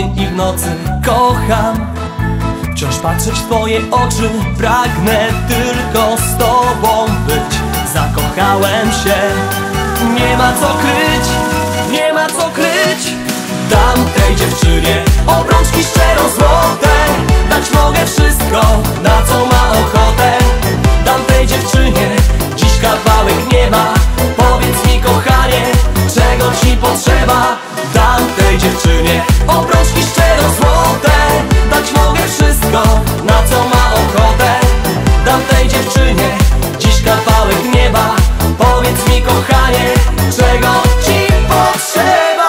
dzień i w nocy kocham. Wciąż patrzeć w twoje oczy, pragnę tylko z tobą być. Zakochałem się, nie ma co kryć, nie ma co kryć. Dam tej dziewczynie obrączki szczero złote, dać mogę wszystko, na co ma ochotę. Dam tej dziewczynie dziś kawałek nieba. Powiedz mi, kochanie, czego ci potrzeba. Dam tej dziewczynie obrączki szczero złote, dać mogę wszystko, na co ma ochotę. Dam tej dziewczynie dziś kawałek nieba. Powiedz mi, kochanie, czego ci potrzeba.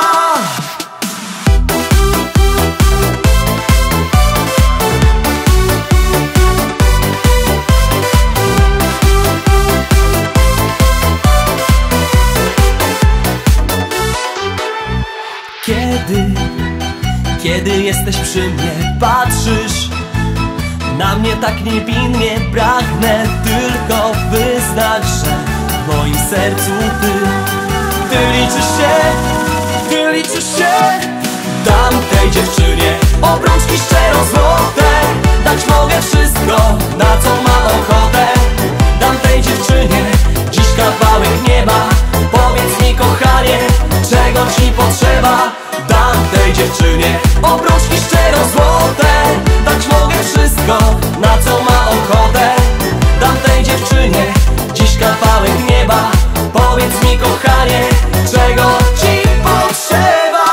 Kiedy jesteś przy mnie, patrzysz na mnie tak niewinnie, pragnę tylko wyznać, że w moim sercu ty liczysz się, ty liczysz się. Dam tej dziewczynie obrączki szczero złote, dać mogę wszystko, na co ma ochotę. Dam tej dziewczynie dziś kawałek nieba. Powiedz mi, kochanie, czego ci potrzeba. Dam tej dziewczynie obrączki szczero złote, dać mogę wszystko, na co ma ochotę. Dam tej dziewczynie dziś kawałek nieba. Powiedz mi, kochanie, czego ci potrzeba.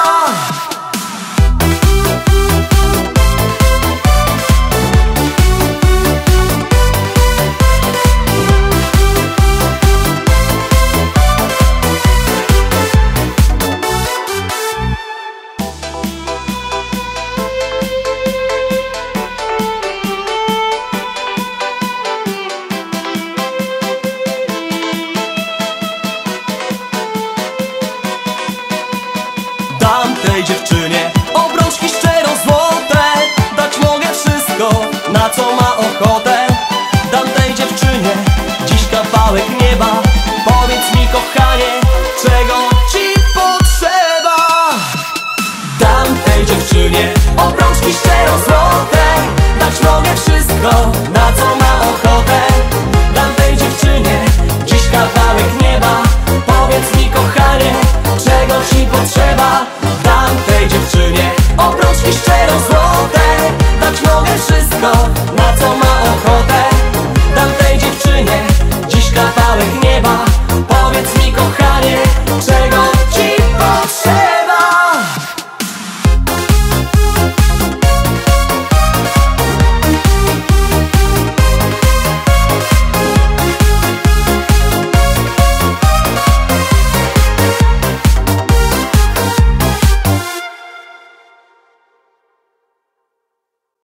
Dam tej dziewczynie obrączki szczero złote, dać mogę wszystko, na co ma ochotę. Dam tej dziewczynie dziś kawałek nieba. Powiedz mi, kochanie, czego ci potrzeba. Dam tej dziewczynie obrączki szczero złote, dać mogę wszystko, na co ma ochotę. Dam tej dziewczynie dziś kawałek nieba. Powiedz mi, kochanie, czego ci potrzeba. Dam tej dziewczynie